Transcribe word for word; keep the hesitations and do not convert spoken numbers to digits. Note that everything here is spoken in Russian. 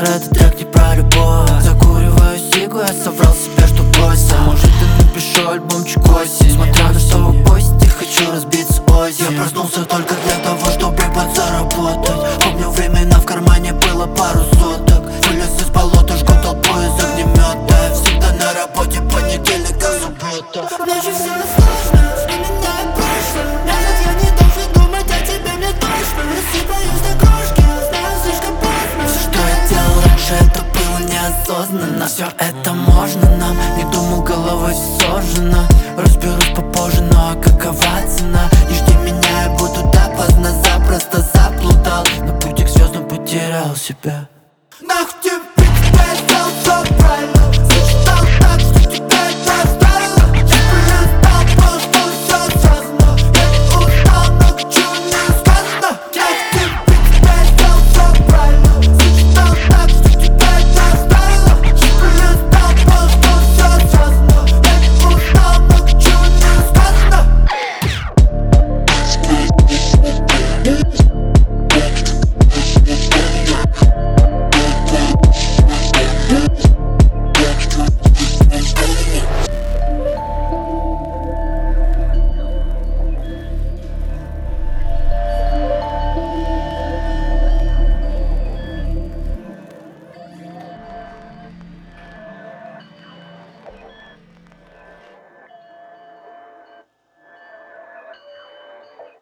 этот трек не про любовь. Закуриваю сигу, я соврал себе, что бросил. Может, я напишу альбомчик осень. Смотря на что вы постите, хочу разбиться осень. Я проснулся только для того, чтобы подзаработать. Помню времена, в кармане было пару соток. Вылез из болота, жгу толпу из огнемета. Я всегда на работе, понедельник до суббота. Ночью всегда сложно, вспоминая прошлое. Может, я не должен думать о тебе, мне точно. Рассыпаюсь на крошки, знаю слишком поздно. Все, что я делал раньше, это было неосознанно. Все это можно нам, не думал, головой сожжено. Разберусь попозже, но а какова цена? Не жди меня, я буду допоздна, запросто заплутал. На пути к звездам потерял себя.